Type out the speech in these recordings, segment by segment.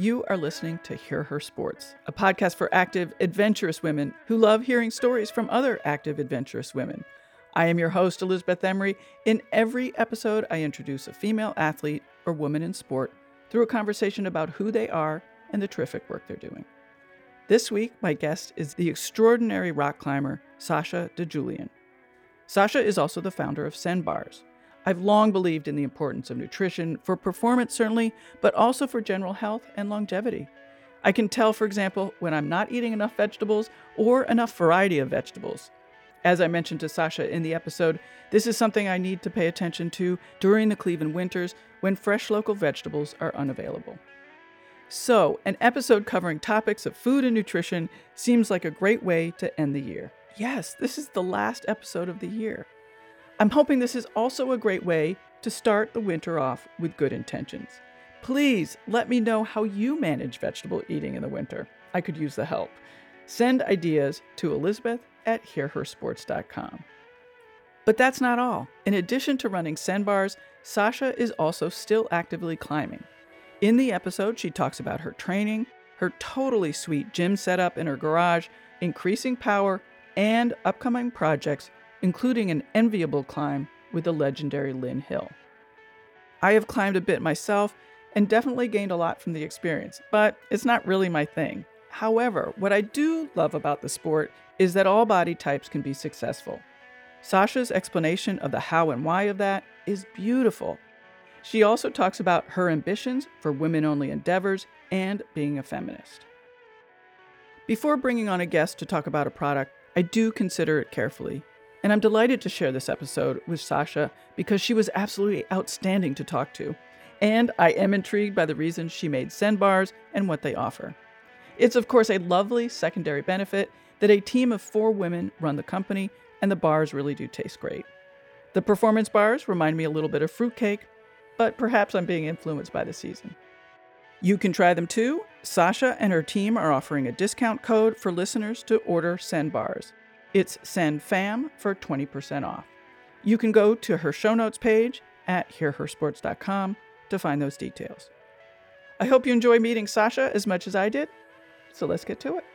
You are listening to Hear Her Sports, a podcast for active, adventurous women who love hearing stories from other active, adventurous women. I am your host, Elizabeth Emery. In every episode, I introduce a female athlete or woman in sport through a conversation about who they are and the terrific work they're doing. This week, my guest is the extraordinary rock climber, Sasha DiGiulian. Sasha is also the founder of Sen Bars. I've long believed in the importance of nutrition, for performance certainly, but also for general health and longevity. I can tell, for example, when I'm not eating enough vegetables or enough variety of vegetables. As I mentioned to Sasha in the episode, this is something I need to pay attention to during the Cleveland winters when fresh local vegetables are unavailable. So, an episode covering topics of food and nutrition seems like a great way to end the year. Yes, this is the last episode of the year. I'm hoping this is also a great way to start the winter off with good intentions. Please let me know how you manage vegetable eating in the winter. I could use the help. Send ideas to elizabeth@hearhersports.com. But that's not all. In addition to running Sen Bars, Sasha is also still actively climbing. In the episode, she talks about her training, her totally sweet gym setup in her garage, increasing power, and upcoming projects, including an enviable climb with the legendary Lynn Hill. I have climbed a bit myself and definitely gained a lot from the experience, but it's not really my thing. However, what I do love about the sport is that all body types can be successful. Sasha's explanation of the how and why of that is beautiful. She also talks about her ambitions for women-only endeavors and being a feminist. Before bringing on a guest to talk about a product, I do consider it carefully. And I'm delighted to share this episode with Sasha because she was absolutely outstanding to talk to. And I am intrigued by the reasons she made Sen Bars and what they offer. It's, of course, a lovely secondary benefit that a team of 4 women run the company, and the bars really do taste great. The performance bars remind me a little bit of fruitcake, but perhaps I'm being influenced by the season. You can try them too. Sasha and her team are offering a discount code for listeners to order Sen Bars. It's SenFam for 20% off. You can go to her show notes page at hearhersports.com to find those details. I hope you enjoy meeting Sasha as much as I did, so let's get to it.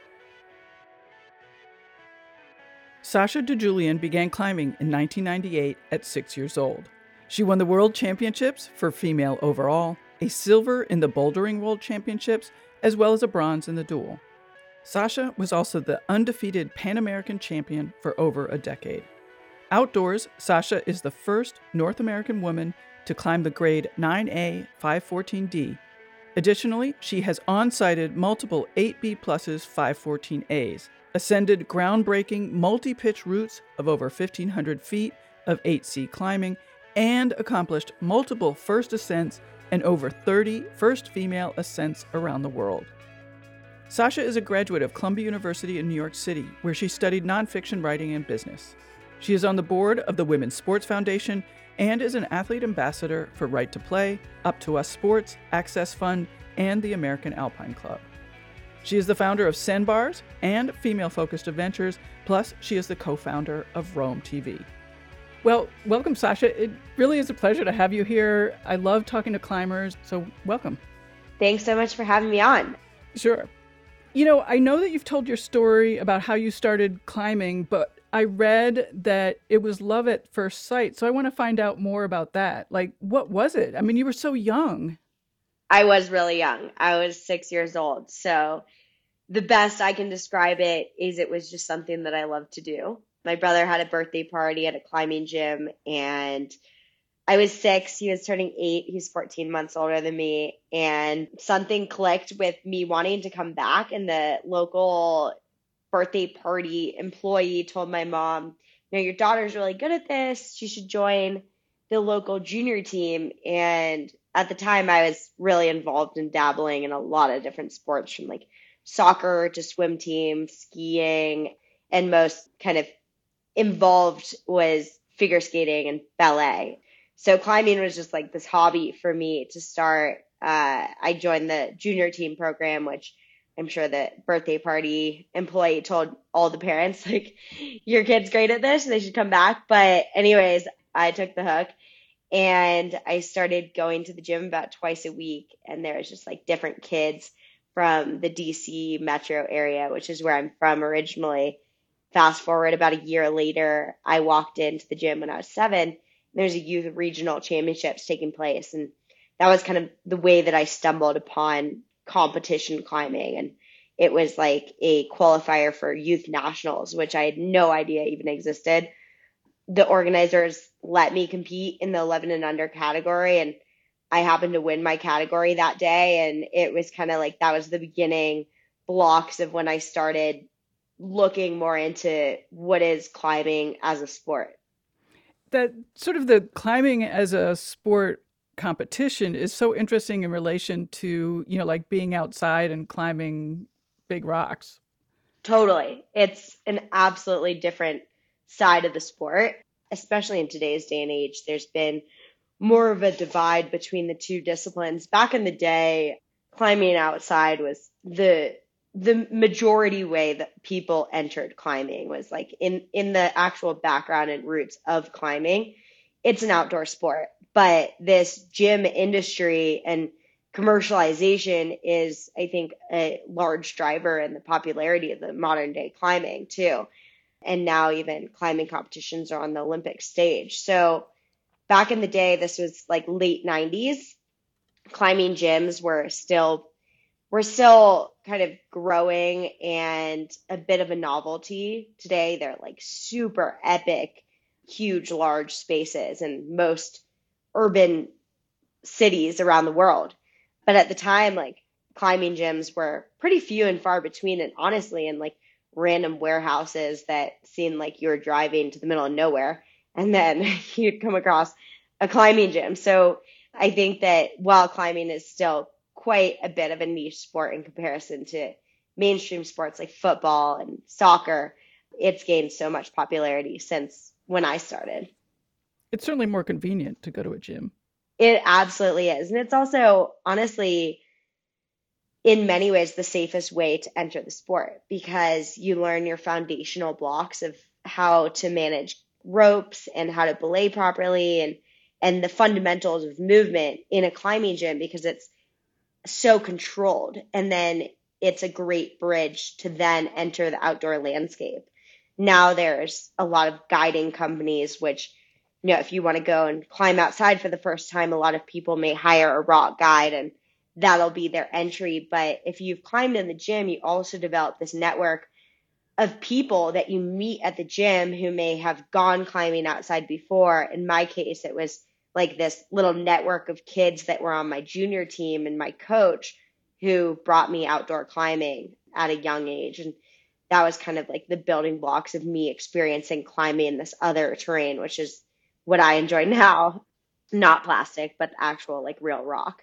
Sasha DiGiulian began climbing in 1998 at 6 years old. She won the World Championships for female overall, a silver in the Bouldering World Championships, as well as a bronze in the dual. Sasha was also the undefeated Pan American champion for over a decade. Outdoors, Sasha is the first North American woman to climb the grade 9A 514D. Additionally, she has on-sighted multiple 8B pluses 514As, ascended groundbreaking multi-pitch routes of over 1,500 feet of 8C climbing, and accomplished multiple first ascents and over 30 first female ascents around the world. Sasha is a graduate of Columbia University in New York City, where she studied nonfiction writing and business. She is on the board of the Women's Sports Foundation and is an athlete ambassador for Right to Play, Up to Us Sports, Access Fund, and the American Alpine Club. She is the founder of Sen Bars and Female-Focused Adventures, plus she is the co-founder of Roam TV. Well, welcome, Sasha. It really is a pleasure to have you here. I love talking to climbers, so welcome. Thanks so much for having me on. Sure. You know, I know that you've told your story about how you started climbing, but I read that it was love at first sight. So I want to find out more about that. Like, what was it? I mean, you were so young. I was really young. I was 6 years old. So the best I can describe it is it was just something that I loved to do. My brother had a birthday party at a climbing gym, and I was 6, he was turning 8, he's 14 months older than me, and something clicked with me wanting to come back, and the local birthday party employee told my mom, your daughter's really good at this, she should join the local junior team. And at the time I was really involved in dabbling in a lot of different sports, from like soccer to swim team, skiing, and most kind of involved was figure skating and ballet. So climbing was just like this hobby for me to start. I joined the junior team program, which I'm sure the birthday party employee told all the parents, like, your kid's great at this, they should come back. But anyways, I took the hook and I started going to the gym about twice a week. And there was just like different kids from the DC metro area, which is where I'm from originally. Fast forward about a year later, I walked into the gym when I was 7. There's a youth regional championships taking place. And that was kind of the way that I stumbled upon competition climbing. And it was like a qualifier for youth nationals, which I had no idea even existed. The organizers let me compete in the 11 and under category, and I happened to win my category that day. And it was kind of like that was the beginning blocks of when I started looking more into what is climbing as a sport. That sort of the climbing as a sport competition is so interesting in relation to, like being outside and climbing big rocks. Totally. It's an absolutely different side of the sport, especially in today's day and age. There's been more of a divide between the two disciplines. Back in the day, climbing outside was the majority way that people entered climbing was like in the actual background and roots of climbing. It's an outdoor sport, but this gym industry and commercialization is, I think, a large driver in the popularity of the modern day climbing too. And now even climbing competitions are on the Olympic stage. So back in the day, this was like late 90s, climbing gyms were still kind of growing and a bit of a novelty. Today, they're like super epic, huge, large spaces in most urban cities around the world. But at the time, like climbing gyms were pretty few and far between, and honestly, in like random warehouses that seemed like you were driving to the middle of nowhere, and then you'd come across a climbing gym. So I think that while climbing is still quite a bit of a niche sport in comparison to mainstream sports like football and soccer, it's gained so much popularity since when I started. It's certainly more convenient to go to a gym. It absolutely is. And it's also, honestly, in many ways, the safest way to enter the sport because you learn your foundational blocks of how to manage ropes and how to belay properly and the fundamentals of movement in a climbing gym because it's so controlled. And then it's a great bridge to then enter the outdoor landscape. Now there's a lot of guiding companies, which, if you want to go and climb outside for the first time, a lot of people may hire a rock guide and that'll be their entry. But if you've climbed in the gym, you also develop this network of people that you meet at the gym who may have gone climbing outside before. In my case, it was like this little network of kids that were on my junior team and my coach who brought me outdoor climbing at a young age. And that was kind of like the building blocks of me experiencing climbing in this other terrain, which is what I enjoy now. Not plastic, but actual like real rock.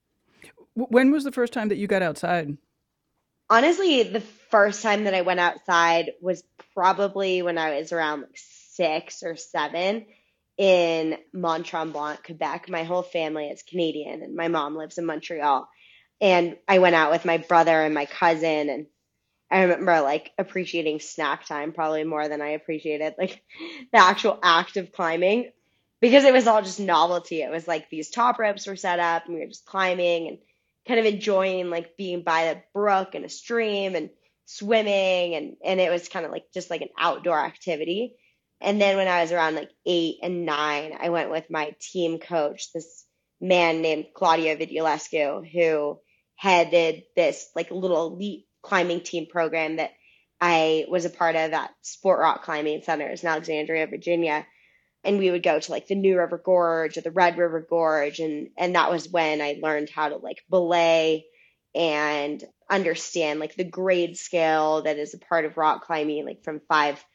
When was the first time that you got outside? Honestly, the first time that I went outside was probably when I was around like 6 or 7 in Mont Tremblant, Quebec. My whole family is Canadian and my mom lives in Montreal. And I went out with my brother and my cousin, and I remember like appreciating snack time probably more than I appreciated like the actual act of climbing because it was all just novelty. It was like these top ropes were set up and we were just climbing and kind of enjoying like being by a brook and a stream and swimming and it was kind of like just like an outdoor activity. And then when I was around like 8 and 9, I went with my team coach, this man named Claudio Vidulescu, who headed this like little elite climbing team program that I was a part of at Sport Rock Climbing Centers in Alexandria, Virginia. And we would go to like the New River Gorge or the Red River Gorge. And that was when I learned how to like belay and understand like the grade scale that is a part of rock climbing, like from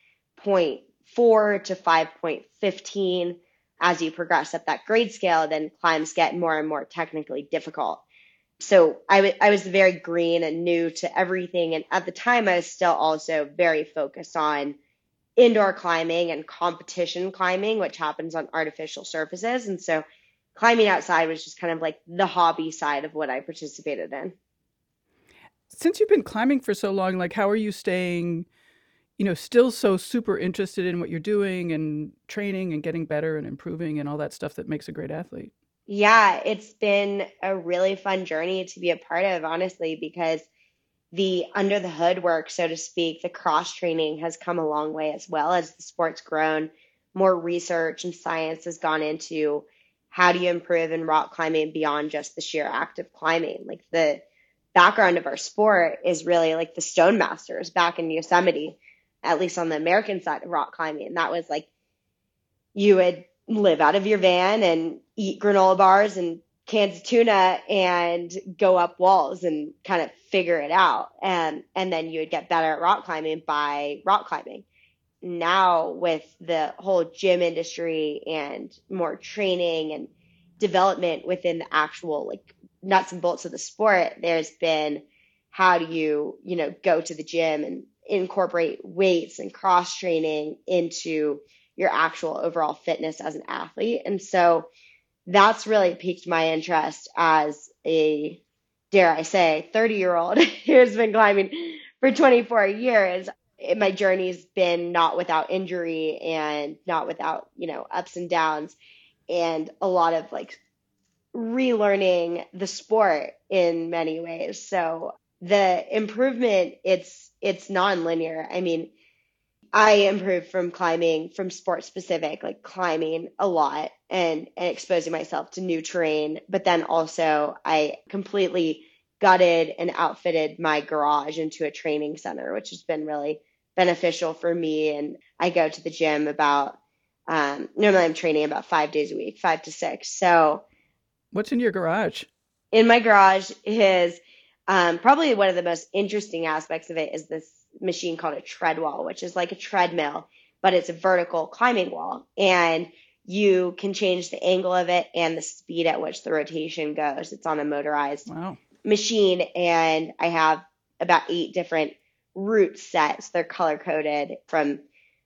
5.4 to 5.15. As you progress up that grade scale, then climbs get more and more technically difficult. So I was very green and new to everything. And at the time, I was still also very focused on indoor climbing and competition climbing, which happens on artificial surfaces. And so climbing outside was just kind of like the hobby side of what I participated in. Since you've been climbing for so long, like how are you staying, still so super interested in what you're doing and training and getting better and improving and all that stuff that makes a great athlete? Yeah, it's been a really fun journey to be a part of, honestly, because the under the hood work, so to speak, the cross training has come a long way as well as the sport's grown. More research and science has gone into how do you improve in rock climbing beyond just the sheer act of climbing. Like the background of our sport is really like the Stone Masters back in Yosemite, at least on the American side of rock climbing. That was like you would live out of your van and eat granola bars and cans of tuna and go up walls and kind of figure it out. And then you would get better at rock climbing by rock climbing. Now with the whole gym industry and more training and development within the actual like nuts and bolts of the sport, there's been how do you go to the gym and incorporate weights and cross training into your actual overall fitness as an athlete. And so that's really piqued my interest as a, dare I say, 30-year-old who's been climbing for 24 years. My journey's been not without injury and not without ups and downs and a lot of like relearning the sport in many ways. So the improvement, it's non-linear. I mean, I improved from climbing from sport specific, like climbing a lot and exposing myself to new terrain. But then also I completely gutted and outfitted my garage into a training center, which has been really beneficial for me. And I go to the gym normally I'm training about 5 days a week, 5 to 6. So What's in your garage? in my garage is probably one of the most interesting aspects of it is this machine called a tread wall, which is like a treadmill, but it's a vertical climbing wall. And you can change the angle of it and the speed at which the rotation goes. It's on a motorized Wow. machine, and I have about 8 different route sets. They're color coded from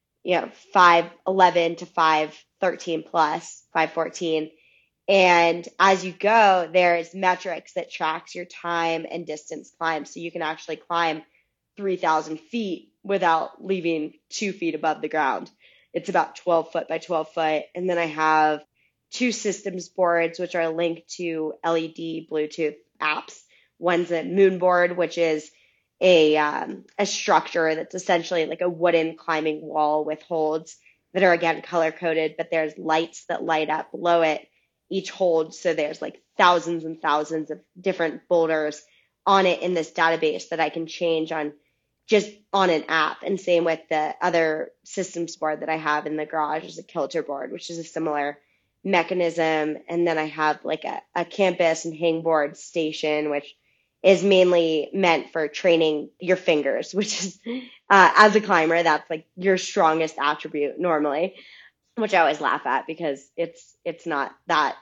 511 to 513 plus 514. And as you go, there's metrics that tracks your time and distance climbed. So you can actually climb 3,000 feet without leaving 2 feet above the ground. It's about 12 foot by 12 foot. And then I have 2 systems boards, which are linked to LED Bluetooth apps. One's a moon board, which is a structure that's essentially like a wooden climbing wall with holds that are again color coded, but there's lights that light up below it each hold. So there's like thousands and thousands of different boulders on it in this database that I can change on an app. And same with the other systems board that I have in the garage is a kilter board, which is a similar mechanism. And then I have like a campus and hangboard station, which is mainly meant for training your fingers, which is, as a climber, that's like your strongest attribute normally, which I always laugh at because it's not that,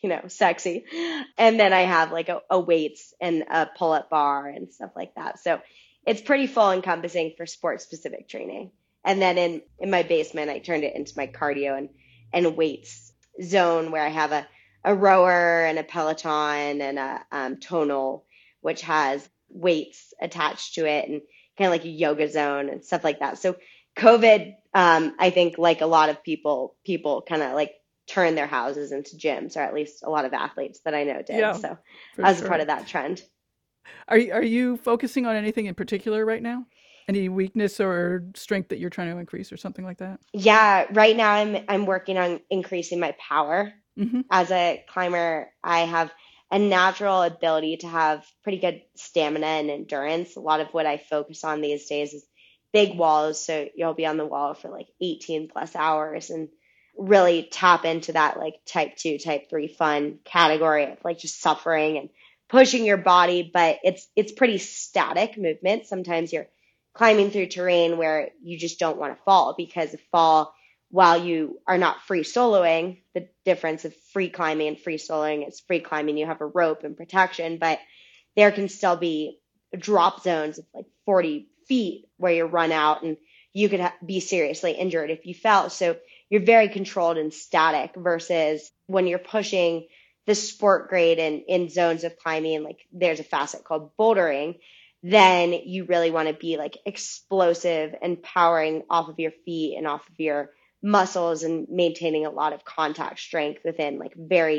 sexy. And then I have like a weights and a pull-up bar and stuff like that. So it's pretty full encompassing for sport specific training. And then in my basement, I turned it into my cardio and weights zone where I have a rower and a Peloton and a tonal, which has weights attached to it and kind of like a yoga zone and stuff like that. So COVID, I think like a lot of people kind of like turned their houses into gyms, or at least a lot of athletes that I know did. Yeah, So for I was a part sure. of that trend. Are you focusing on anything in particular right now? Any weakness or strength that you're trying to increase or something like that? Yeah, right now I'm working on increasing my power. Hmm. As a climber, I have a natural ability to have pretty good stamina and endurance. A lot of what I focus on these days is big walls, so you'll be on the wall for like 18 plus hours and really tap into that like type 2, type 3 fun category of like just suffering and pushing your body, but it's pretty static movement. Sometimes you're climbing through terrain where you just don't want to fall because a fall while you are not free soloing, the difference of free climbing and free soloing is free climbing, you have a rope and protection, but there can still be drop zones of like 40 feet where you run out and you could be seriously injured if you fell. So you're very controlled and static versus when you're pushing the sport grade and in zones of climbing, like there's a facet called bouldering, then you really want to be like explosive and powering off of your feet and off of your muscles and maintaining a lot of contact strength within like very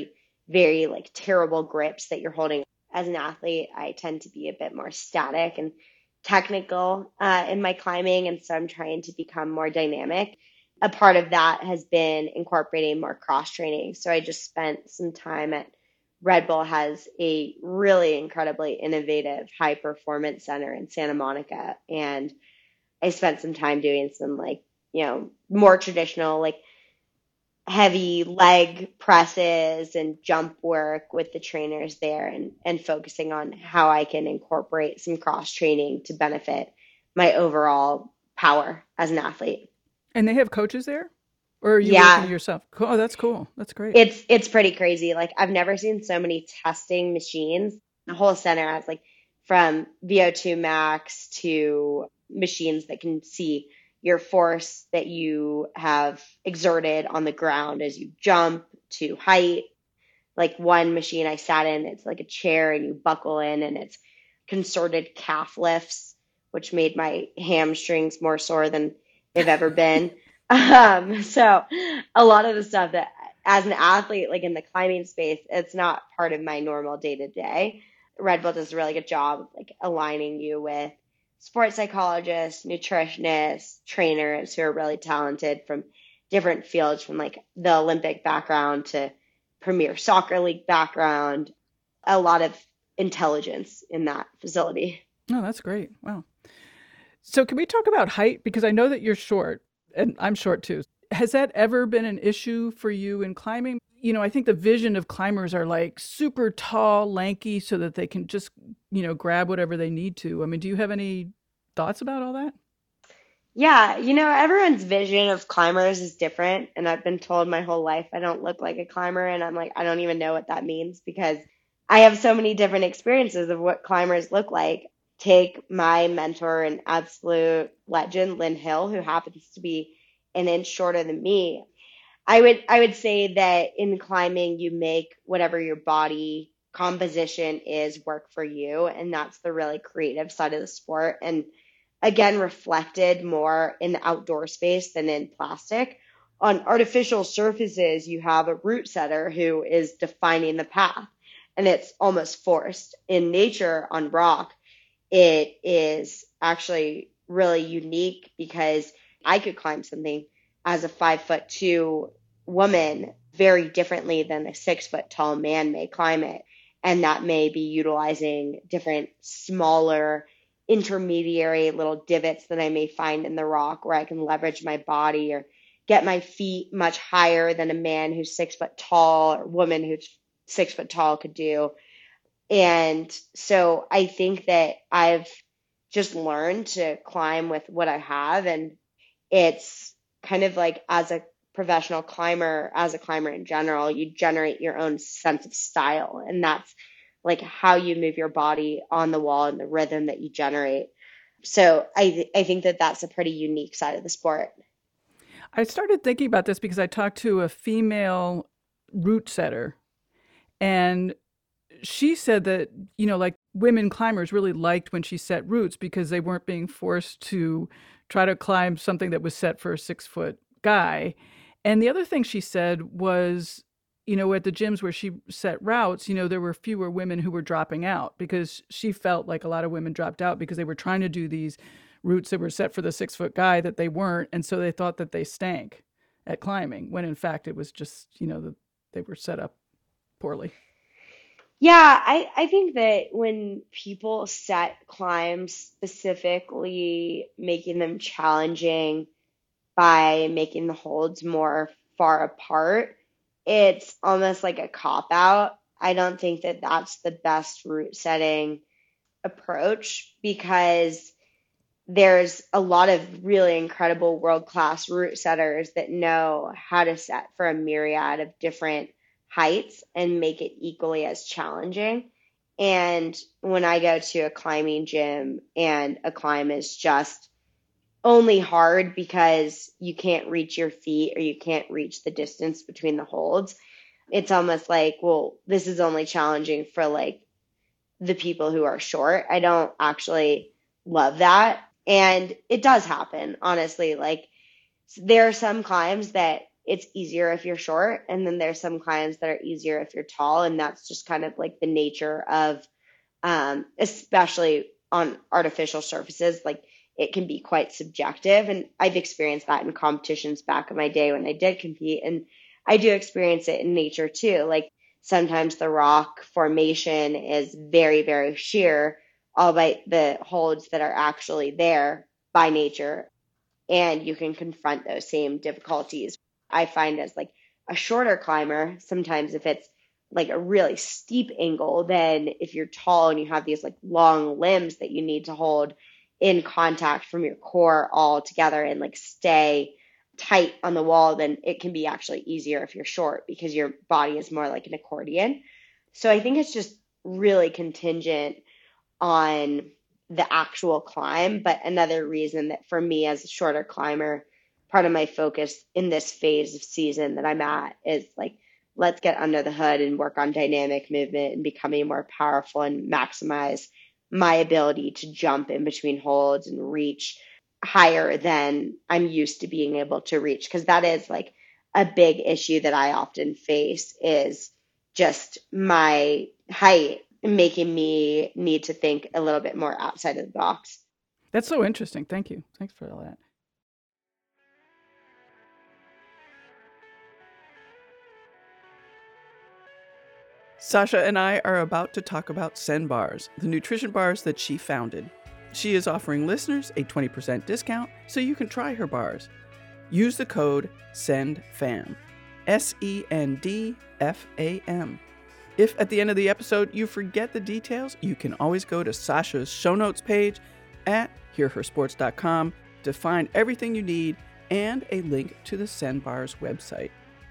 very like terrible grips that you're holding. As an athlete, I tend to be a bit more static and technical in my climbing, and so I'm trying to become more dynamic. A part of that has been incorporating more cross training. So I just spent some time at Red Bull has a really incredibly innovative high performance center in Santa Monica, and I spent some time doing some like, more traditional like heavy leg presses and jump work with the trainers there, and focusing on how I can incorporate some cross training to benefit my overall power as an athlete. And they have coaches there? Or are you working Yeah, yourself? Oh, that's cool. That's great. it's pretty crazy. Like I've never seen so many testing machines. The whole center has like from VO2 max to machines that can see your force that you have exerted on the ground as you jump to height. Like one machine I sat in, it's like a chair and you buckle in and it's concerted calf lifts, which made my hamstrings more sore than they've ever been. So a lot of the stuff that as an athlete, like in the climbing space, it's not part of my normal day to day. Red Bull does a really good job of like aligning you with sports psychologists, nutritionists, trainers who are really talented from different fields, from like the Olympic background to Premier Soccer League background, a lot of intelligence in that facility. Oh, that's great. Wow. So, can we talk about height? Because I know that you're short and I'm short too. Has that ever been an issue for you in climbing? I think the vision of climbers are like super tall, lanky, so that they can just, grab whatever they need to. I mean, do you have any thoughts about all that? Yeah, everyone's vision of climbers is different. And I've been told my whole life I don't look like a climber. And I'm like, I don't even know what that means because I have so many different experiences of what climbers look like. Take my mentor and absolute legend, Lynn Hill, who happens to be an inch shorter than me. I would say that in climbing, you make whatever your body composition is work for you. And that's the really creative side of the sport. And again, reflected more in the outdoor space than in plastic. On artificial surfaces, you have a route setter who is defining the path, and it's almost forced. In nature, on rock, it is actually really unique because I could climb something as a 5'2" woman very differently than a 6 foot tall man may climb it. And that may be utilizing different smaller intermediary little divots that I may find in the rock where I can leverage my body or get my feet much higher than a man who's 6 foot tall or woman who's 6 foot tall could do. And so I think that I've just learned to climb with what I have. And it's kind of like as a professional climber, as a climber in general, you generate your own sense of style. And that's like how you move your body on the wall and the rhythm that you generate. So I think that that's a pretty unique side of the sport. I started thinking about this because I talked to a female route setter, and she said that, like women climbers really liked when she set routes because they weren't being forced to try to climb something that was set for a 6 foot guy. And the other thing she said was, at the gyms where she set routes, there were fewer women who were dropping out because she felt like a lot of women dropped out because they were trying to do these routes that were set for the 6 foot guy that they weren't. And so they thought that they stank at climbing when in fact it was just, they were set up poorly. Yeah, I think that when people set climbs specifically making them challenging by making the holds more far apart, it's almost like a cop out. I don't think that that's the best route setting approach because there's a lot of really incredible world class route setters that know how to set for a myriad of different heights and make it equally as challenging. And when I go to a climbing gym and a climb is just only hard because you can't reach your feet or you can't reach the distance between the holds, it's almost like, well, this is only challenging for like the people who are short. I don't actually love that. And it does happen, honestly. Like there are some climbs that it's easier if you're short. And then there's some climbs that are easier if you're tall. And that's just kind of like the nature of, especially on artificial surfaces, like it can be quite subjective. And I've experienced that in competitions back in my day when I did compete. And I do experience it in nature too. Like sometimes the rock formation is very, very sheer, albeit the holds that are actually there by nature, and you can confront those same difficulties. I find as like a shorter climber, sometimes if it's like a really steep angle, then if you're tall and you have these like long limbs that you need to hold in contact from your core all together and like stay tight on the wall, then it can be actually easier if you're short because your body is more like an accordion. So I think it's just really contingent on the actual climb. But another reason that for me as a shorter climber, part of my focus in this phase of season that I'm at is like, let's get under the hood and work on dynamic movement and becoming more powerful and maximize my ability to jump in between holds and reach higher than I'm used to being able to reach. Because that is like a big issue that I often face is just my height making me need to think a little bit more outside of the box. That's so interesting. Thank you. Thanks for all that. Sasha and I are about to talk about Sen Bars, the nutrition bars that she founded. She is offering listeners a 20% discount so you can try her bars. Use the code SENDFAM, SENDFAM. If at the end of the episode you forget the details, you can always go to Sasha's show notes page at hearhersports.com to find everything you need and a link to the Sen Bars website.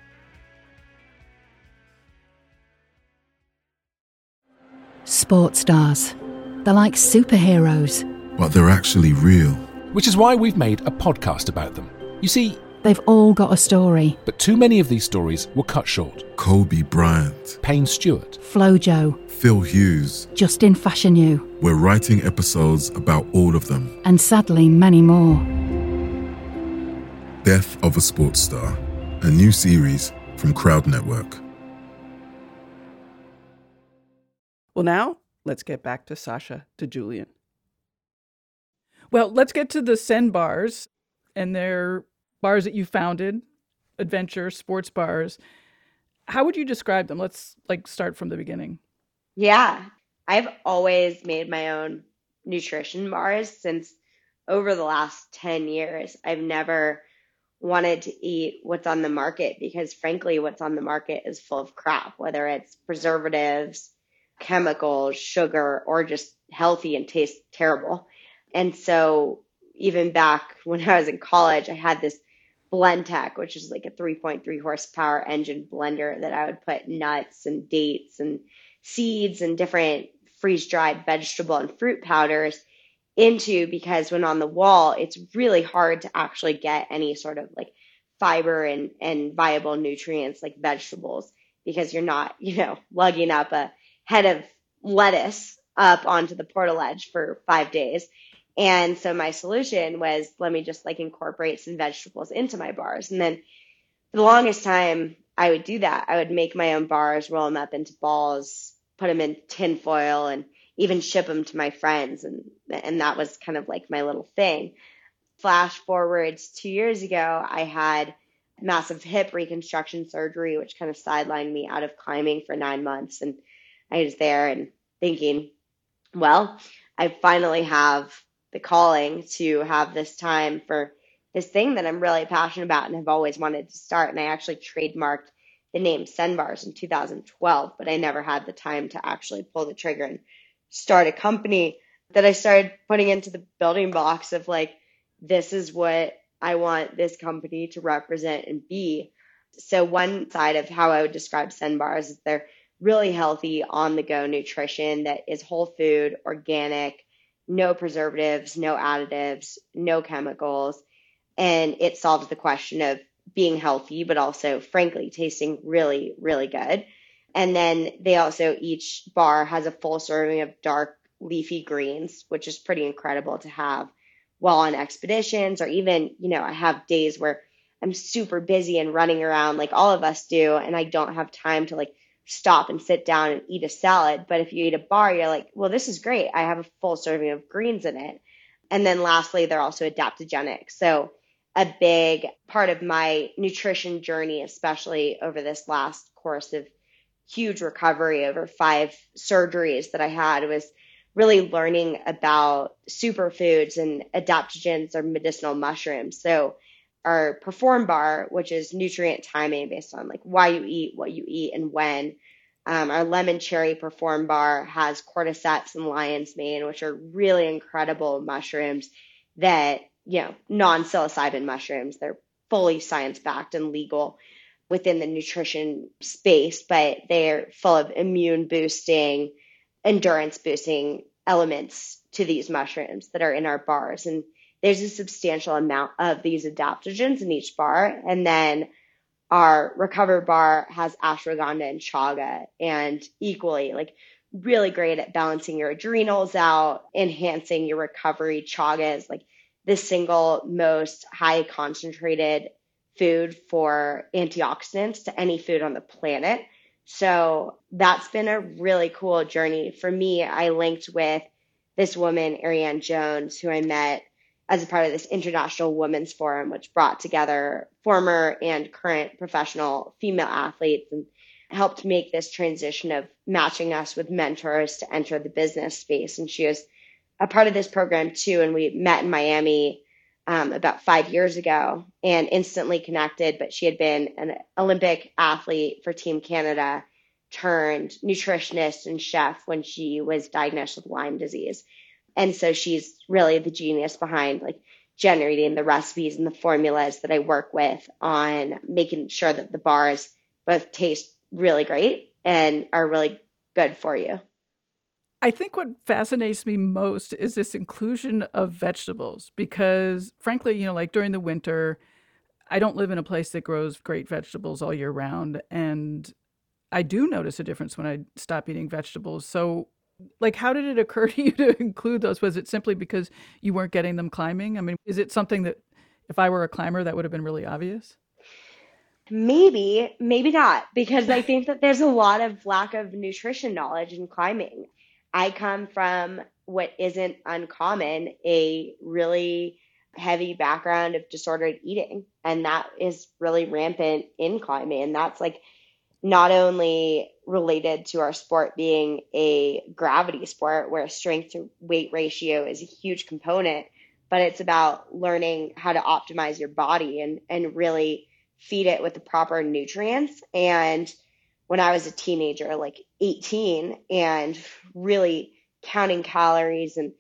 Sports stars. They're like superheroes. But they're actually real. Which is why we've made a podcast about them. You see, They've all got a story. but too many of these stories were cut short. Kobe Bryant, Payne Stewart, Flojo, Phil Hughes. Justin Fashanu, We're writing episodes about all of them. and sadly many more. Death of a Sports Star, a new series from Crowd Network. Well, now let's get back to Sasha DeJulian. Well, let's get to the Sen Bars, and they're bars that you founded, adventure sports bars. How would you describe them? Let's start from the beginning. Yeah, I've always made my own nutrition bars since over the last 10 years. I've never wanted to eat what's on the market because frankly, what's on the market is full of crap, whether it's preservatives, chemicals, sugar, or just healthy and taste terrible. And so even back when I was in college, I had this Blendtec, which is like a 3.3 horsepower engine blender that I would put nuts and dates and seeds and different freeze-dried vegetable and fruit powders into, because when on the wall, it's really hard to actually get any sort of like fiber and viable nutrients like vegetables because you're not, lugging up a head of lettuce up onto the portaledge for 5 days. And so my solution was, let me just like incorporate some vegetables into my bars. And then for the longest time, I would do that. I would make my own bars, roll them up into balls, put them in tin foil, and even ship them to my friends. And that was kind of like my little thing. Flash forwards 2 years ago, I had massive hip reconstruction surgery, which kind of sidelined me out of climbing for 9 months. And I was there and thinking, well, I finally have the calling to have this time for this thing that I'm really passionate about and have always wanted to start. And I actually trademarked the name Sen Bars in 2012, but I never had the time to actually pull the trigger and start a company that I started putting into the building blocks of like, this is what I want this company to represent and be. So one side of how I would describe Sen Bars is they're really healthy on-the-go nutrition that is whole food, organic, no preservatives, no additives, no chemicals. And it solves the question of being healthy, but also, frankly, tasting really, really good. And then they also, each bar has a full serving of dark leafy greens, which is pretty incredible to have while on expeditions, or even, I have days where I'm super busy and running around like all of us do, and I don't have time to like stop and sit down and eat a salad. But if you eat a bar, you're like, well, this is great. I have a full serving of greens in it. And then lastly, they're also adaptogenic. So a big part of my nutrition journey, especially over this last course of huge recovery over 5 surgeries that I had, was really learning about superfoods and adaptogens or medicinal mushrooms. So our Perform Bar, which is nutrient timing based on like why you eat, what you eat, and when. Our lemon cherry Perform Bar has cordyceps and lion's mane, which are really incredible mushrooms that, non-psilocybin mushrooms. They're fully science-backed and legal within the nutrition space, but they're full of immune boosting, endurance boosting elements to these mushrooms that are in our bars. And there's a substantial amount of these adaptogens in each bar. And then our Recover Bar has ashwagandha and chaga, and equally like really great at balancing your adrenals out, enhancing your recovery. Chaga is like the single most high concentrated food for antioxidants to any food on the planet. So that's been a really cool journey. For me, I linked with this woman, Ariane Jones, who I met as a part of this International Women's Forum, which brought together former and current professional female athletes and helped make this transition of matching us with mentors to enter the business space. And she was a part of this program too. And we met in Miami about 5 years ago and instantly connected. But she had been an Olympic athlete for Team Canada turned nutritionist and chef when she was diagnosed with Lyme disease. And so she's really the genius behind like generating the recipes and the formulas that I work with on making sure that the bars both taste really great and are really good for you. I think what fascinates me most is this inclusion of vegetables because frankly, like during the winter, I don't live in a place that grows great vegetables all year round. And I do notice a difference when I stop eating vegetables. So like, how did it occur to you to include those? Was it simply because you weren't getting them climbing? I mean, is it something that if I were a climber, that would have been really obvious? Maybe, maybe not, because I think that there's a lot of lack of nutrition knowledge in climbing. I come from what isn't uncommon, a really heavy background of disordered eating. And that is really rampant in climbing. And that's like not only related to our sport being a gravity sport where strength to weight ratio is a huge component, but it's about learning how to optimize your body and really feed it with the proper nutrients. And when I was a teenager, like 18, and really counting calories and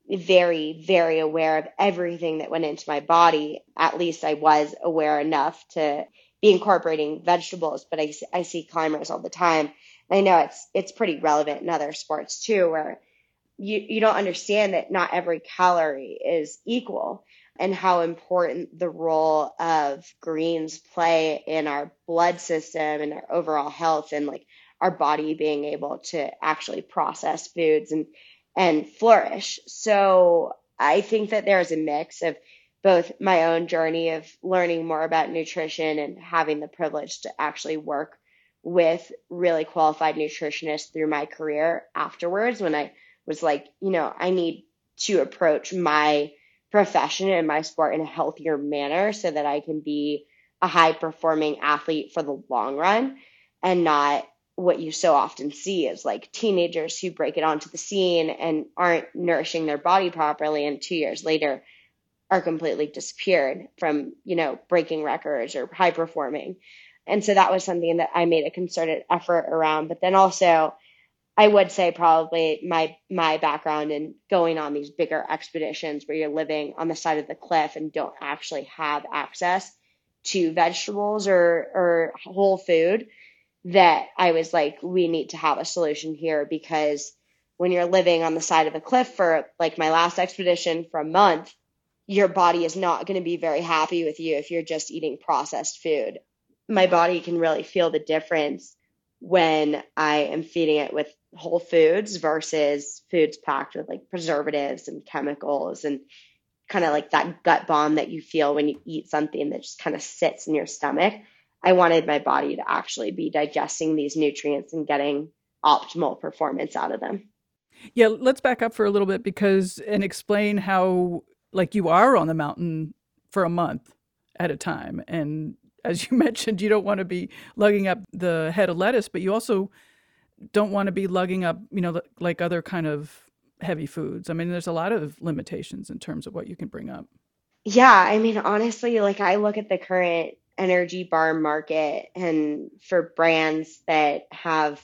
very, very aware of everything that went into my body, at least I was aware enough to be incorporating vegetables. But I see climbers all the time. And I know it's pretty relevant in other sports too, where you don't understand that not every calorie is equal and how important the role of greens play in our blood system and our overall health and like our body being able to actually process foods and flourish. So I think that there's a mix of both my own journey of learning more about nutrition and having the privilege to actually work with really qualified nutritionists through my career afterwards when I was like, I need to approach my profession and my sport in a healthier manner so that I can be a high performing athlete for the long run and not what you so often see is like teenagers who break it onto the scene and aren't nourishing their body properly and 2 years later are completely disappeared from, breaking records or high performing. And so that was something that I made a concerted effort around. But then also I would say probably my background in going on these bigger expeditions where you're living on the side of the cliff and don't actually have access to vegetables or whole food, that I was like, we need to have a solution here, because when you're living on the side of the cliff for like my last expedition for a month, your body is not going to be very happy with you if you're just eating processed food. My body can really feel the difference when I am feeding it with whole foods versus foods packed with like preservatives and chemicals. And kind of like that gut bomb that you feel when you eat something that just kind of sits in your stomach. I wanted my body to actually be digesting these nutrients and getting optimal performance out of them. Yeah, let's back up for a little bit and explain how, like, you are on the mountain for a month at a time. And as you mentioned, you don't want to be lugging up the head of lettuce, but you also don't want to be lugging up, like other kind of heavy foods. I mean, there's a lot of limitations in terms of what you can bring up. Yeah, I mean, honestly, like I look at the current energy bar market and for brands that have,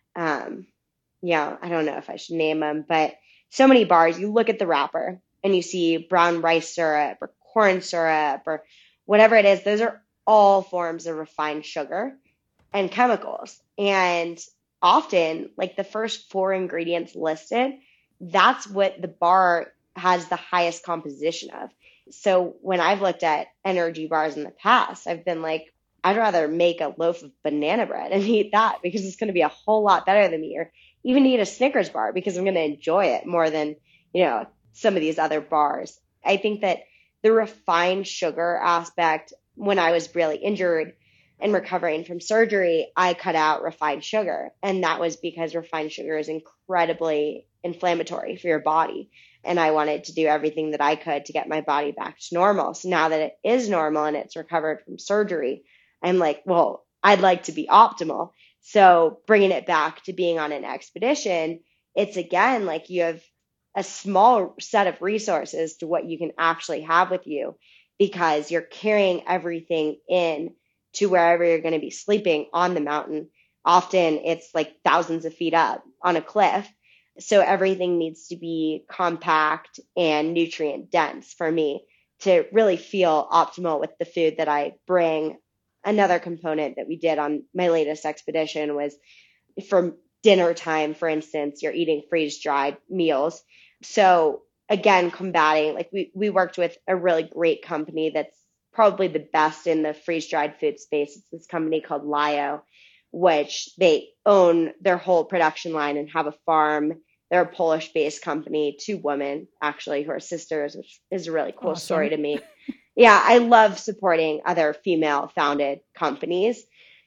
I don't know if I should name them, but so many bars, you look at the wrapper and you see brown rice syrup or corn syrup or whatever it is. Those are all forms of refined sugar and chemicals. And often, like the first four ingredients listed, that's what the bar has the highest composition of. So when I've looked at energy bars in the past, I've been like, I'd rather make a loaf of banana bread and eat that because it's going to be a whole lot better than me, or even eat a Snickers bar because I'm going to enjoy it more than, some of these other bars. I think that the refined sugar aspect, when I was really injured and recovering from surgery, I cut out refined sugar. And that was because refined sugar is incredibly inflammatory for your body. And I wanted to do everything that I could to get my body back to normal. So now that it is normal and it's recovered from surgery, I'm like, well, I'd like to be optimal. So bringing it back to being on an expedition, it's again like you have a small set of resources to what you can actually have with you because you're carrying everything in to wherever you're going to be sleeping on the mountain. Often it's like thousands of feet up on a cliff. So everything needs to be compact and nutrient dense for me to really feel optimal with the food that I bring. Another component that we did on my latest expedition was for dinner time, for instance, you're eating freeze-dried meals. So again, combating, like we worked with a really great company that's probably the best in the freeze-dried food space. It's this company called Lyo, which they own their whole production line and have a farm. They're a Polish-based company, two women actually who are sisters, which is a really cool story to me. Yeah, I love supporting other female-founded companies.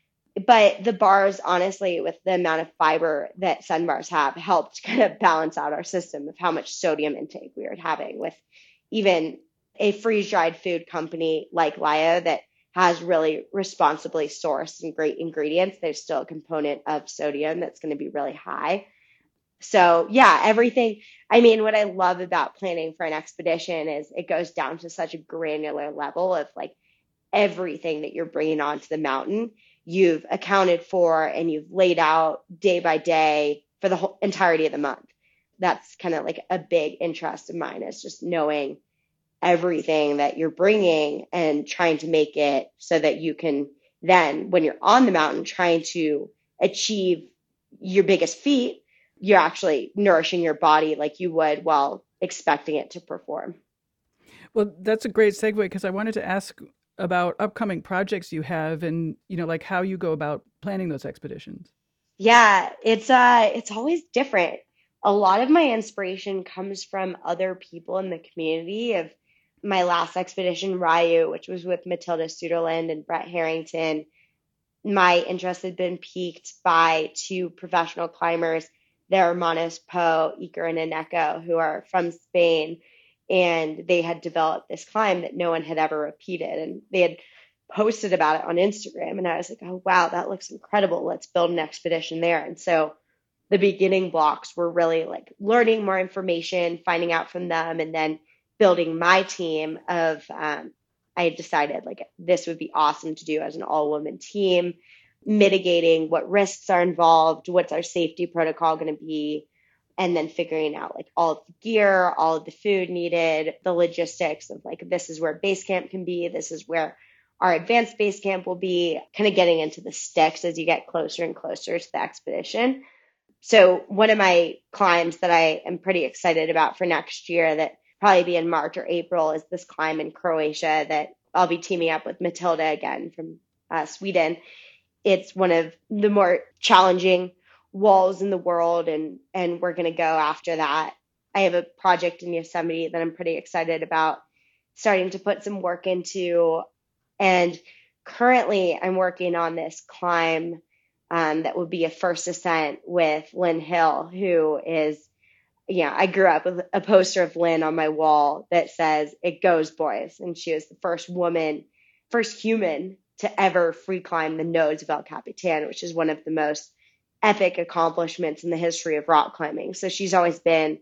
But the bars, honestly, with the amount of fiber that Sun bars have, helped kind of balance out our system of how much sodium intake we were having with even a freeze-dried food company like Lyo that has really responsibly sourced and great ingredients. There's still a component of sodium that's going to be really high. So yeah, everything. I mean, what I love about planning for an expedition is it goes down to such a granular level of like everything that you're bringing onto the mountain, you've accounted for and you've laid out day by day for the whole entirety of the month. That's kind of like a big interest of mine, is just knowing everything that you're bringing and trying to make it so that you can then, when you're on the mountain trying to achieve your biggest feat, you're actually nourishing your body like you would while expecting it to perform. Well, that's a great segue because I wanted to ask about upcoming projects you have and, like how you go about planning those expeditions. Yeah, it's always different. A lot of my inspiration comes from other people in the community. Of my last expedition, Ryu, which was with Matilda Suderland and Brett Harrington, my interest had been piqued by two professional climbers, they're Hermanos Po, Iker and Eneko, who are from Spain. And they had developed this climb that no one had ever repeated. And they had posted about it on Instagram. And I was like, oh, wow, that looks incredible. Let's build an expedition there. And so the beginning blocks were really like learning more information, finding out from them, and then building my team of, I decided like this would be awesome to do as an all-woman team, mitigating what risks are involved, what's our safety protocol going to be, and then figuring out like all of the gear, all of the food needed, the logistics of like, this is where base camp can be, this is where our advanced base camp will be, kind of getting into the sticks as you get closer and closer to the expedition. So one of my climbs that I am pretty excited about for next year, that probably be in March or April, is this climb in Croatia that I'll be teaming up with Matilda again from Sweden. It's one of the more challenging walls in the world, and we're going to go after that I have a project in Yosemite that I'm pretty excited about starting to put some work into. And currently I'm working on this climb that would be a first ascent with Lynn Hill, who is, I grew up with a poster of Lynn on my wall that says, "It goes, boys." And she was the first human to ever free climb the nose of El Capitan, which is one of the most epic accomplishments in the history of rock climbing. So she's always been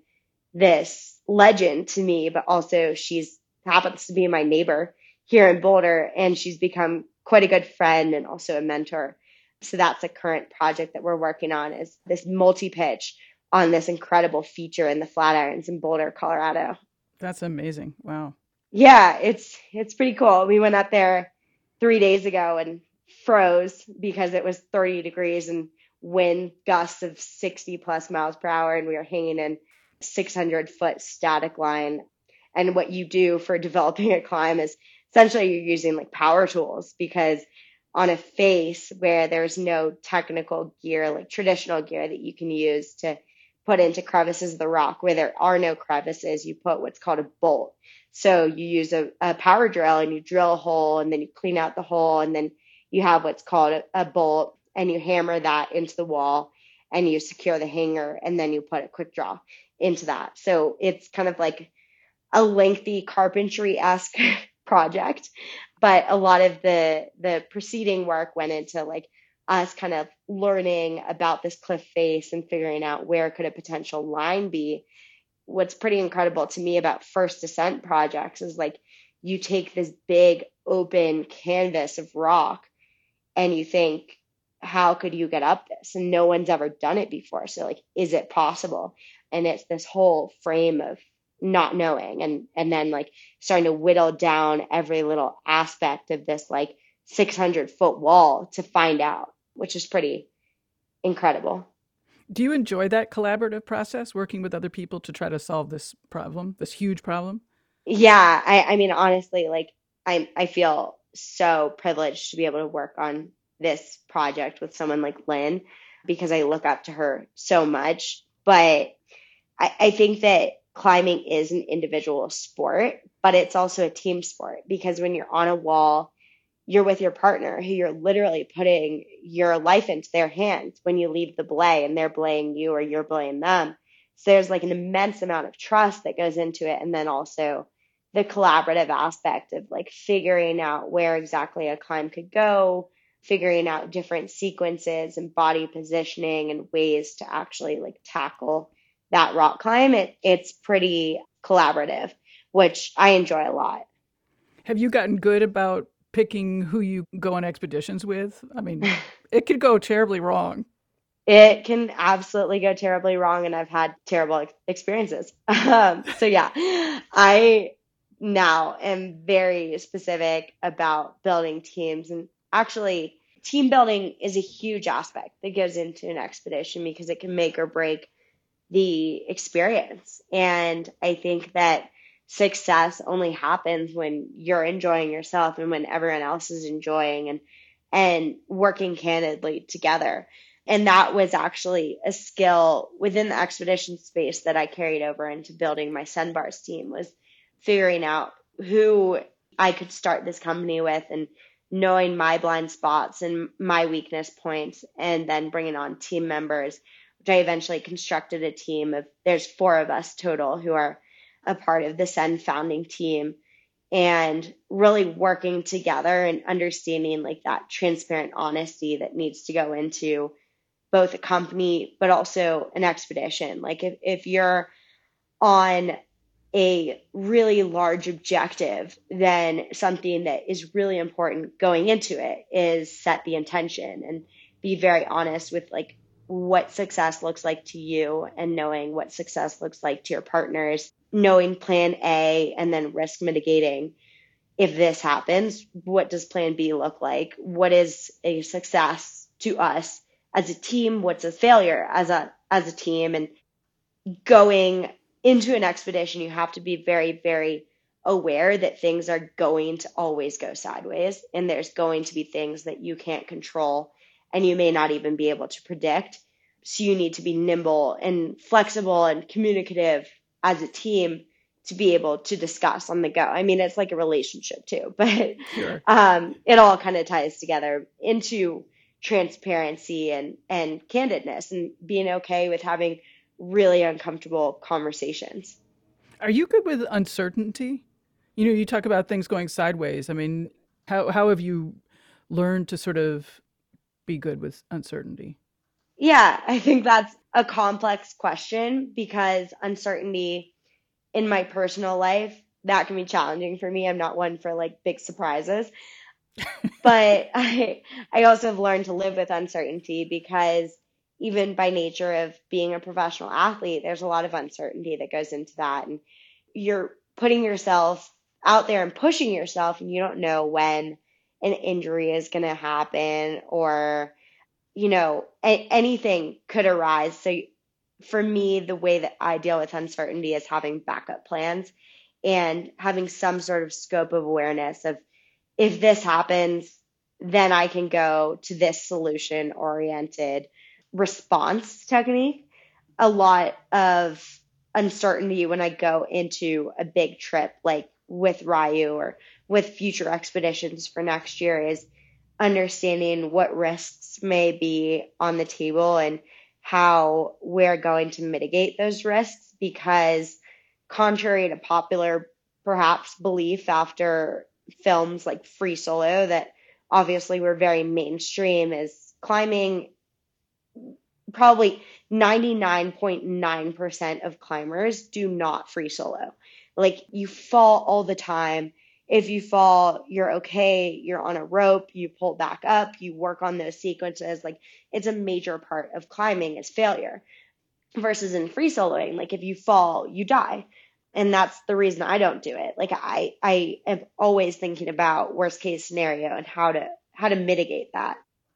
this legend to me, but also she's happens to be my neighbor here in Boulder, and she's become quite a good friend and also a mentor. So that's a current project that we're working on, is this multi-pitch on this incredible feature in the Flatirons in Boulder, Colorado. That's amazing. Wow. Yeah, it's pretty cool. We went up there 3 days ago and froze because it was 30 degrees and wind gusts of 60 plus miles per hour, and we were hanging in 600-foot static line. And what you do for developing a climb is essentially you're using like power tools, because on a face where there's no technical gear, like traditional gear that you can use to put into crevices of the rock, where there are no crevices, you put what's called a bolt. So you use a power drill and you drill a hole, and then you clean out the hole, and then you have what's called a bolt, and you hammer that into the wall and you secure the hanger, and then you put a quick draw into that. So it's kind of like a lengthy carpentry-esque project, but a lot of the preceding work went into like us kind of learning about this cliff face and figuring out where could a potential line be. What's pretty incredible to me about first ascent projects is like you take this big open canvas of rock and you think, how could you get up this? And no one's ever done it before. So like, is it possible? And it's this whole frame of not knowing, and then like starting to whittle down every little aspect of this like 600-foot wall to find out, which is pretty incredible. Do you enjoy that collaborative process, working with other people to try to solve this problem, this huge problem? Yeah, I mean, honestly, like I feel so privileged to be able to work on this project with someone like Lynn, because I look up to her so much. But I think that climbing is an individual sport, but it's also a team sport, because when you're on a wall, you're with your partner who you're literally putting your life into their hands when you leave the belay, and they're belaying you or you're belaying them. So there's like an immense amount of trust that goes into it. And then also the collaborative aspect of like figuring out where exactly a climb could go, figuring out different sequences and body positioning and ways to actually like tackle that rock climb. It's pretty collaborative, which I enjoy a lot. Have you gotten good about picking who you go on expeditions with? I mean, it could go terribly wrong. It can absolutely go terribly wrong, and I've had terrible experiences. So yeah, I now am very specific about building teams, and actually team building is a huge aspect that goes into an expedition, because it can make or break the experience. And I think that success only happens when you're enjoying yourself and when everyone else is enjoying and working candidly together. And that was actually a skill within the expedition space that I carried over into building my Sendbars team, was figuring out who I could start this company with and knowing my blind spots and my weakness points, and then bringing on team members, which I eventually constructed a team of, there's 4 of us total who are a part of the Send founding team, and really working together and understanding like that transparent honesty that needs to go into both a company, but also an expedition. Like if you're on a really large objective, then something that is really important going into it is set the intention and be very honest with like what success looks like to you, and knowing what success looks like to your partners, knowing plan A, and then risk mitigating. If this happens, what does plan B look like? What is a success to us as a team? What's a failure as a team? And going into an expedition, you have to be very, very aware that things are going to always go sideways, and there's going to be things that you can't control and you may not even be able to predict. So you need to be nimble and flexible and communicative as a team to be able to discuss on the go. I mean, it's like a relationship too, but Sure. it all kind of ties together into transparency and candidness and being okay with having really uncomfortable conversations. Are you good with uncertainty? You know, you talk about things going sideways. I mean, how have you learned to sort of be good with uncertainty? Yeah, I think that's a complex question because uncertainty in my personal life, that can be challenging for me. I'm not one for like big surprises. But I also have learned to live with uncertainty because even by nature of being a professional athlete, there's a lot of uncertainty that goes into that. And you're putting yourself out there and pushing yourself, and you don't know when an injury is going to happen or, anything could arise. So for me, the way that I deal with uncertainty is having backup plans and having some sort of scope of awareness of if this happens, then I can go to this solution oriented response technique. A lot of uncertainty when I go into a big trip like with Ryu or with future expeditions for next year is understanding what risks may be on the table and how we're going to mitigate those risks because contrary to popular perhaps belief after films like Free Solo that obviously were very mainstream is climbing probably 99.9% of climbers do not free solo. Like you fall all the time. If you fall, you're okay. You're on a rope. You pull back up. You work on those sequences. Like it's a major part of climbing is failure versus in free soloing. Like if you fall, you die. And that's the reason I don't do it. Like I am always thinking about worst case scenario and how to mitigate that.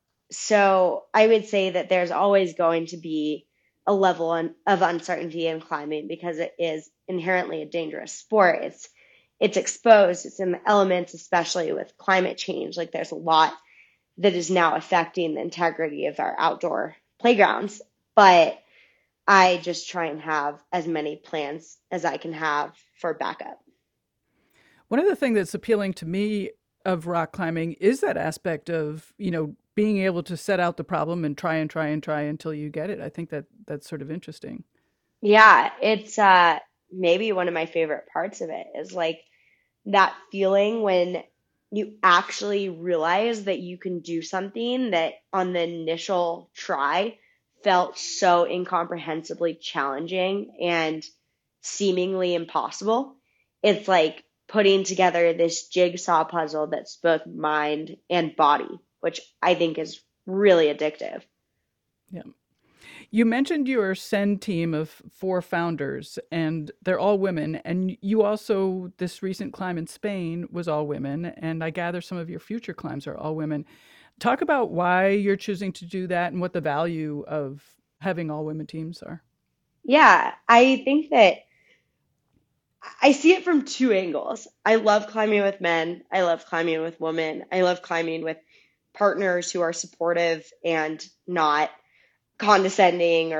So I would say that there's always going to be a level of uncertainty in climbing because it is inherently a dangerous sport. It's exposed. It's in the elements, especially with climate change. Like there's a lot that is now affecting the integrity of our outdoor playgrounds. But I just try and have as many plans as I can have for backup. One of the things that's appealing to me of rock climbing is that aspect of, being able to set out the problem and try and try and try until you get it. I think that that's sort of interesting. Yeah, it's maybe one of my favorite parts of it is like that feeling when you actually realize that you can do something that on the initial try felt so incomprehensibly challenging and seemingly impossible. It's like putting together this jigsaw puzzle that's both mind and body, which I think is really addictive. Yeah. You mentioned your Send team of 4 founders, and they're all women. And you also, this recent climb in Spain was all women. And I gather some of your future climbs are all women. Talk about why you're choosing to do that and what the value of having all women teams are. Yeah, I think that I see it from two angles. I love climbing with men. I love climbing with women. I love climbing with partners who are supportive and not condescending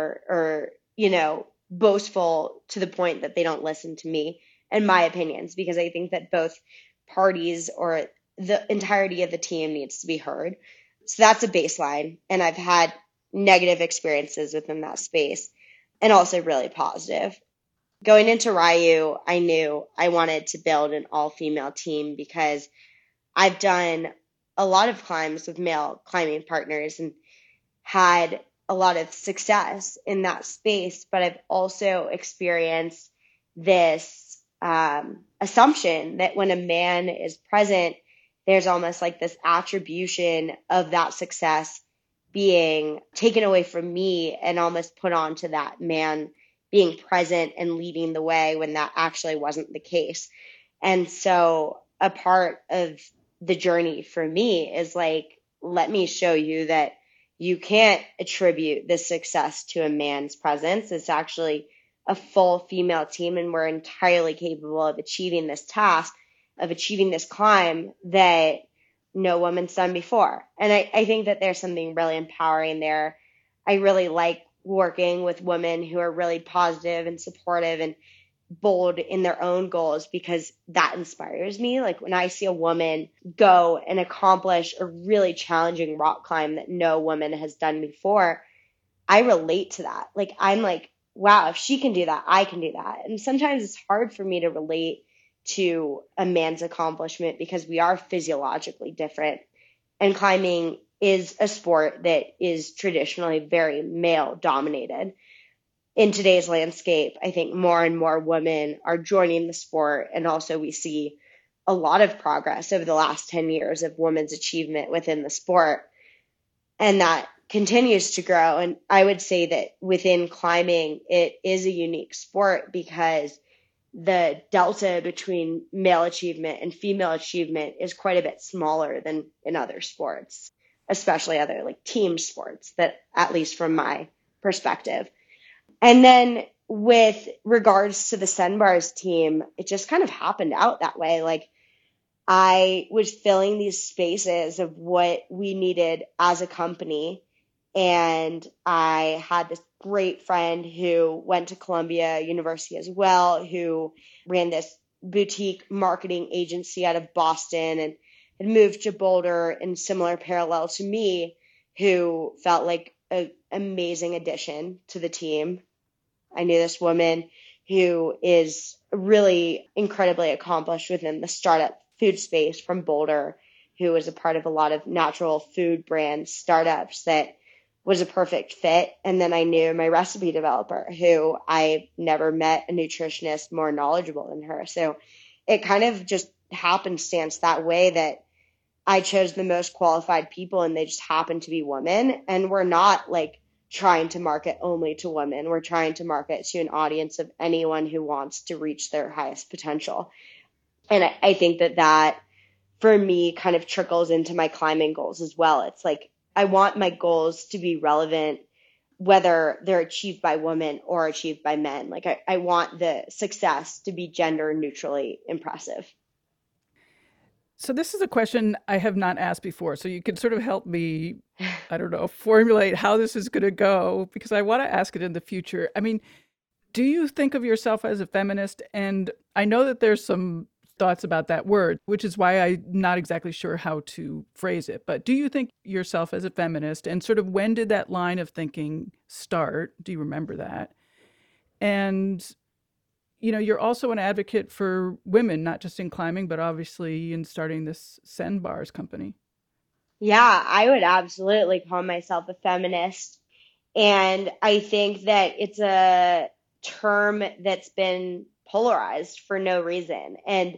or boastful to the point that they don't listen to me and my opinions, because I think that both parties or the entirety of the team needs to be heard. So that's a baseline. And I've had negative experiences within that space and also really positive. Going into Ryu, I knew I wanted to build an all-female team because I've done a lot of climbs with male climbing partners and had a lot of success in that space, but I've also experienced this assumption that when a man is present, there's almost like this attribution of that success being taken away from me and almost put onto that man being present and leading the way when that actually wasn't the case. And so a part of the journey for me is like, let me show you that you can't attribute this success to a man's presence. It's actually a full female team, and we're entirely capable of achieving this task, of achieving this climb that no woman's done before. And I think that there's something really empowering there. I really like working with women who are really positive and supportive and bold in their own goals because that inspires me. Like when I see a woman go and accomplish a really challenging rock climb that no woman has done before, I relate to that. Like I'm like, wow, if she can do that, I can do that. And sometimes it's hard for me to relate to a man's accomplishment because we are physiologically different. And climbing is a sport that is traditionally very male dominated. In today's landscape, I think more and more women are joining the sport. And also we see a lot of progress over the last 10 years of women's achievement within the sport. And that continues to grow. And I would say that within climbing, it is a unique sport because the delta between male achievement and female achievement is quite a bit smaller than in other sports, especially other like team sports, that at least from my perspective. And then with regards to the Senbars team, it just kind of happened out that way. Like I was filling these spaces of what we needed as a company. And I had this great friend who went to Columbia University as well, who ran this boutique marketing agency out of Boston and had moved to Boulder in similar parallel to me, who felt like an amazing addition to the team. I knew this woman who is really incredibly accomplished within the startup food space from Boulder, who was a part of a lot of natural food brand startups that was a perfect fit. And then I knew my recipe developer, who I never met a nutritionist more knowledgeable than her. So it kind of just happenstance that way that I chose the most qualified people and they just happened to be women. And we're not like trying to market only to women. We're trying to market to an audience of anyone who wants to reach their highest potential. And I think that for me kind of trickles into my climbing goals as well. It's like I want my goals to be relevant whether they're achieved by women or achieved by men. Like I want the success to be gender neutrally impressive. So this is a question I have not asked before. So you can sort of help me, I don't know, formulate how this is going to go, because I want to ask it in the future. I mean, do you think of yourself as a feminist? And I know that there's some thoughts about that word, which is why I'm not exactly sure how to phrase it. But do you think yourself as a feminist? And sort of when did that line of thinking start? Do you remember that? And you know, you're also an advocate for women, not just in climbing, but obviously in starting this Senbars company. Yeah, I would absolutely call myself a feminist. And I think that it's a term that's been polarized for no reason. And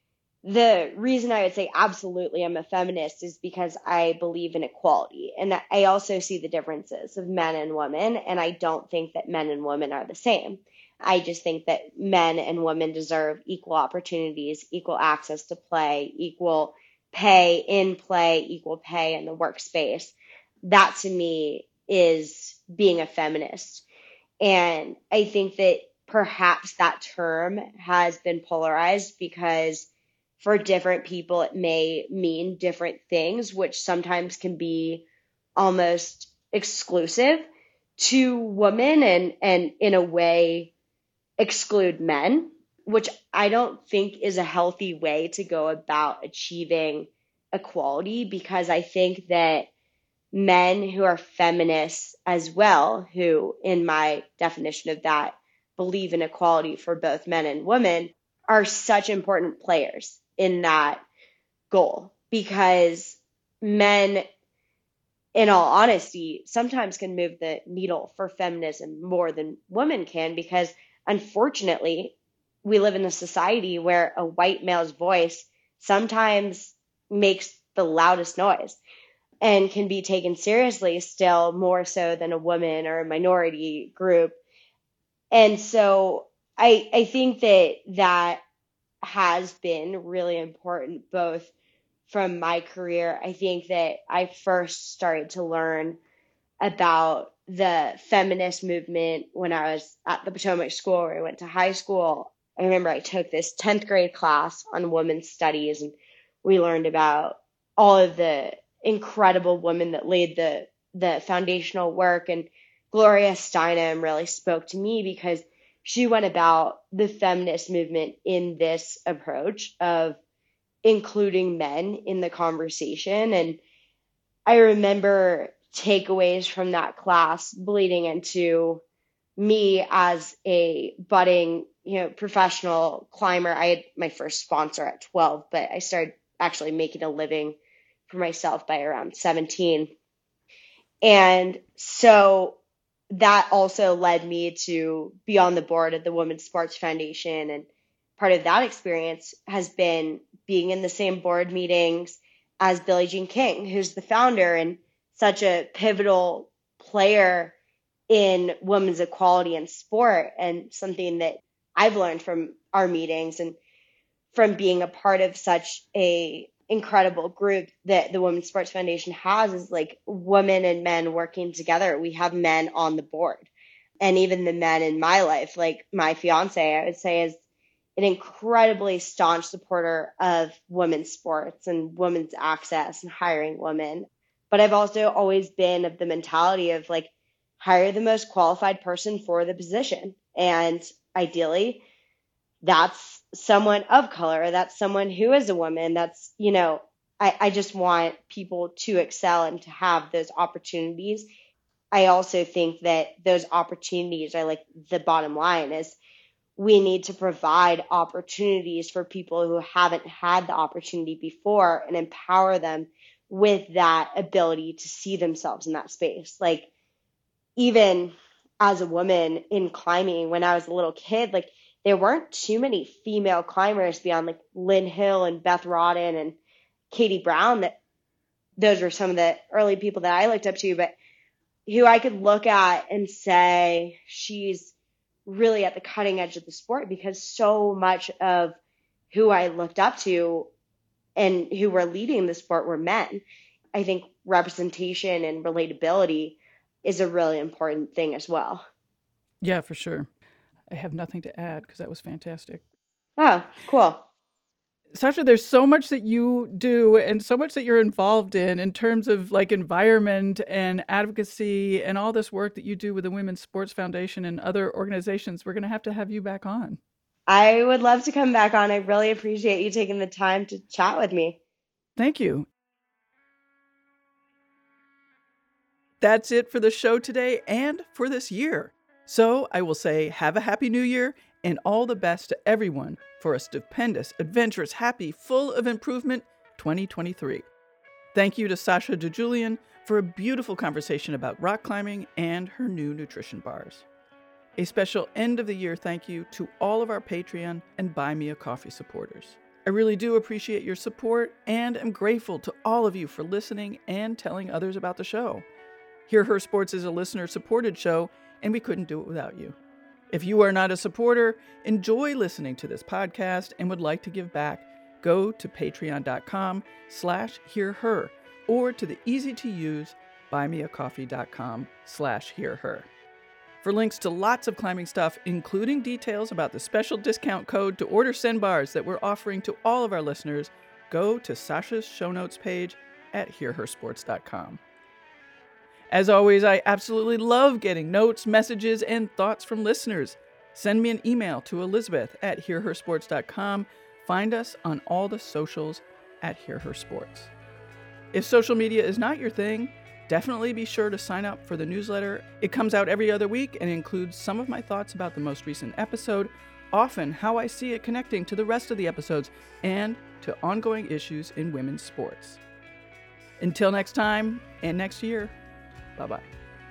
the reason I would say absolutely I'm a feminist is because I believe in equality. And I also see the differences of men and women. And I don't think that men and women are the same. I just think that men and women deserve equal opportunities, equal access to play, equal pay in play, equal pay in the workspace. That to me is being a feminist. And I think that perhaps that term has been polarized because for different people, it may mean different things, which sometimes can be almost exclusive to women and in a way exclude men, which I don't think is a healthy way to go about achieving equality, because I think that men who are feminists as well, who in my definition of that believe in equality for both men and women, are such important players in that goal, because men, in all honesty, sometimes can move the needle for feminism more than women can, because unfortunately, we live in a society where a white male's voice sometimes makes the loudest noise and can be taken seriously still more so than a woman or a minority group. And so I think that has been really important, both from my career. I think that I first started to learn about the feminist movement when I was at the Potomac School where I went to high school. I remember I took this 10th grade class on women's studies, and we learned about all of the incredible women that laid the foundational work. And Gloria Steinem really spoke to me because she went about the feminist movement in this approach of including men in the conversation. And I remember takeaways from that class bleeding into me as a budding, professional climber. I had my first sponsor at 12, but I started actually making a living for myself by around 17. And so that also led me to be on the board of the Women's Sports Foundation. And part of that experience has been being in the same board meetings as Billie Jean King, who's the founder and such a pivotal player in women's equality in sport, and something that I've learned from our meetings and from being a part of such a incredible group that the Women's Sports Foundation has is like women and men working together. We have men on the board, and even the men in my life, like my fiance, I would say is an incredibly staunch supporter of women's sports and women's access and hiring women. But I've also always been of the mentality of like, hire the most qualified person for the position. And ideally, that's someone of color. That's someone who is a woman. That's, I just want people to excel and to have those opportunities. I also think that those opportunities are like the bottom line is we need to provide opportunities for people who haven't had the opportunity before and empower them with that ability to see themselves in that space. Like, even as a woman in climbing, when I was a little kid, like there weren't too many female climbers beyond like Lynn Hill and Beth Rodden and Katie Brown. That those were some of the early people that I looked up to, but who I could look at and say she's really at the cutting edge of the sport, because so much of who I looked up to and who were leading the sport were men. I think representation and relatability is a really important thing as well. Yeah, for sure. I have nothing to add because that was fantastic. Oh, cool. Sasha, there's so much that you do and so much that you're involved in terms of like environment and advocacy and all this work that you do with the Women's Sports Foundation and other organizations. We're going to have you back on. I would love to come back on. I really appreciate you taking the time to chat with me. Thank you. That's it for the show today and for this year. So I will say have a happy new year and all the best to everyone for a stupendous, adventurous, happy, full of improvement 2023. Thank you to Sasha DiJulian for a beautiful conversation about rock climbing and her new nutrition bars. A special end of the year thank you to all of our Patreon and Buy Me a Coffee supporters. I really do appreciate your support and am grateful to all of you for listening and telling others about the show. Hear Her Sports is a listener-supported show, and we couldn't do it without you. If you are not a supporter, enjoy listening to this podcast, and would like to give back, go to patreon.com/hearher or to the easy-to-use buymeacoffee.com/hearher. For links to lots of climbing stuff, including details about the special discount code to order Send bars that we're offering to all of our listeners, go to Sasha's show notes page at hearhersports.com. As always, I absolutely love getting notes, messages, and thoughts from listeners. Send me an email to elizabeth@hearhersports.com. Find us on all the socials at hearhersports. If social media is not your thing, definitely be sure to sign up for the newsletter. It comes out every other week and includes some of my thoughts about the most recent episode, often how I see it connecting to the rest of the episodes, and to ongoing issues in women's sports. Until next time and next year, bye-bye.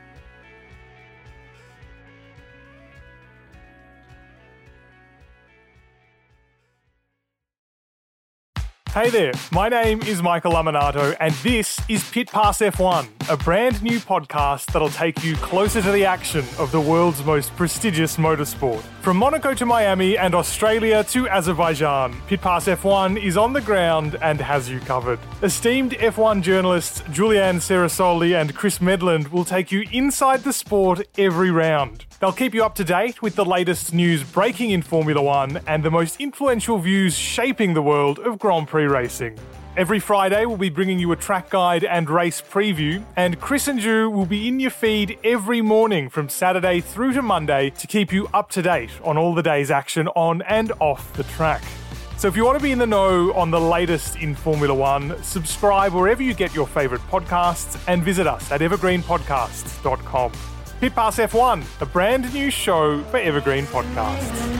Hey there, my name is Michael Laminato, and this is Pit Pass F1, a brand new podcast that'll take you closer to the action of the world's most prestigious motorsport. From Monaco to Miami and Australia to Azerbaijan, Pit Pass F1 is on the ground and has you covered. Esteemed F1 journalists Julianne Cerasoli and Chris Medland will take you inside the sport every round. They'll keep you up to date with the latest news breaking in Formula One and the most influential views shaping the world of Grand Prix racing. Every Friday, we'll be bringing you a track guide and race preview, and Chris and Ju will be in your feed every morning from Saturday through to Monday to keep you up to date on all the day's action on and off the track. So if you want to be in the know on the latest in Formula One, subscribe wherever you get your favourite podcasts and visit us at evergreenpodcasts.com. Pit Pass F1, a brand new show for Evergreen Podcasts.